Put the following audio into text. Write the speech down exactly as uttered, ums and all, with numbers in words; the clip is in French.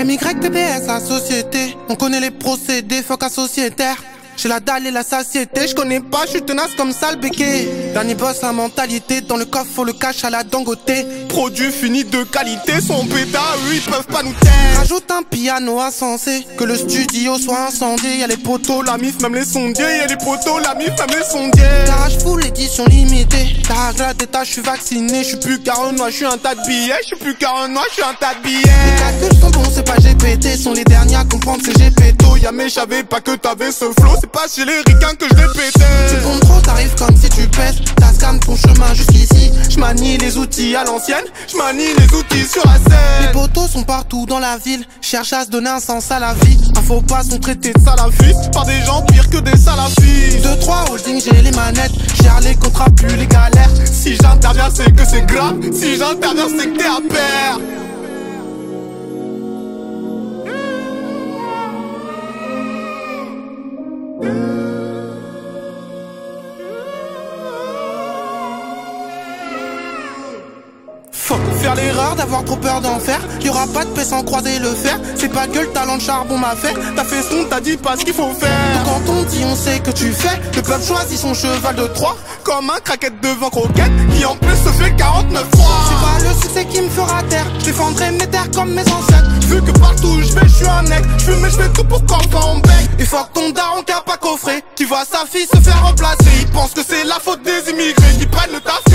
M Y T B S, la société. On connaît les procédés, fuck un sociétaire. J'ai la dalle et la satiété, je connais pas, je suis tenace comme sale béquet. Dernier boss, la mentalité, dans le coffre faut le cash à la Dangote. Produit fini de qualité, son pétard, eux ils peuvent pas nous taire. Rajoute un piano insensé, que le studio soit incendié. Y'a les poteaux, La mif, même les sondiers, y'a les poteaux, la mif, même les sondiers. garage full édition limitée. T'as la tête, je suis vacciné, Je suis plus carenois, je suis un tas de billets, je suis plus carenois, je suis un tas de Les billets. calculs sont bons, c'est pas G P T, sont les derniers à comprendre, c'est G P T. Oh, y'a mais j'avais pas que t'avais ce flow, c'est pas chez les ricains que je l'ai pété. Tu comptes trop, t'arrives comme si tu pèses. T'as scam ton chemin jusqu'ici. J'manie les outils à l'ancienne, j'manie les outils sur la Les scène. poteaux sont partout dans la ville, cherchent à se donner un sens à la vie. Un faux pas sont traités de Salafistes, par des gens pires que des salafistes. deux trois holdings, j'ai les manettes. Gère les contrats, plus les galères. Si j'interviens c'est que c'est grave, si j'interviens c'est que t'es à perdre. Faut faire l'erreur d'avoir trop peur d'en faire. Y'aura pas de paix sans croiser le fer. C'est pas que le talent de charbon m'a fait. T'as fait ce qu'on t'a dit pas ce qu'il faut Donc faire. quand on dit on sait que tu fais. Le peuple choisit son cheval de Troie. Comme un craquette devant croquette, qui en plus se fait quarante-neuf fois. C'est pas le succès qui me fera taire. Je défendrai mes terres comme mes ancêtres. Vu que partout je vais, je suis un mec. Je fume et je fais tout pour qu'enfant on bec. Et faut que ton daron qui a pas coffré. Qui voit sa fille se faire remplacer. Il pense que c'est la faute des immigrés qui prennent le taf